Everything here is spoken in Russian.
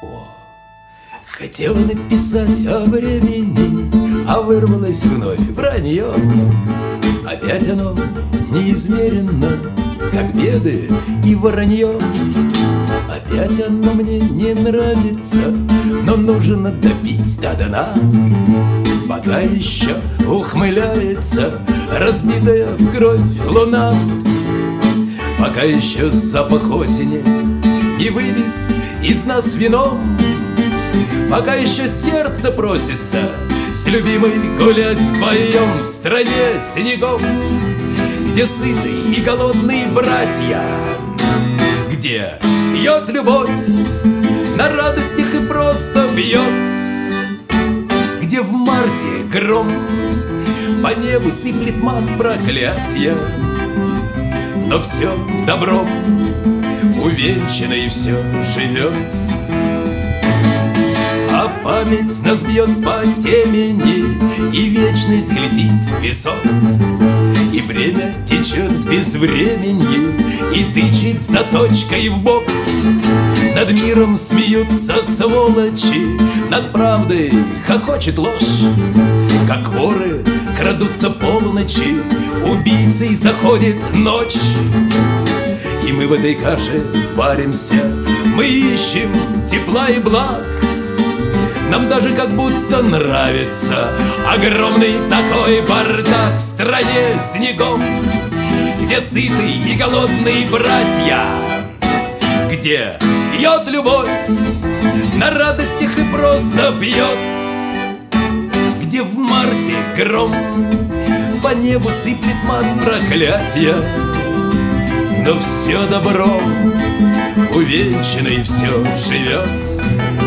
Хотел написать о времени, а вырвалось вновь вранье. Опять оно неизмеренно, как беды и воронье. Опять оно мне не нравится, но нужно допить до дна. Пока еще ухмыляется разбитая в кровь луна. Пока еще запах осени не выбит из нас вином. Пока еще сердце просится с любимой гулять вдвоем в стране снегов, где сытые и голодные братья, где бьет любовь на радостях и просто бьет, где в марте гром по небу сыплет мат проклятия, но все добром увенчано и все живет. А память нас бьет по темени, и вечность глядит в висок, и время течет в безвременье и тычет заточкой в бок. Над миром смеются сволочи, над правдой хохочет ложь. Как воры крадутся полночи, убийцей заходит ночь. И мы в этой каше варимся, мы ищем тепла и благ. Нам даже как будто нравится огромный такой бардак в стране снегов, где сытые и голодные братья, где бьет любовь на радостях и просто бьет, где в марте гром по небу сыплет мат проклятия, но все добром увенчано и все живет.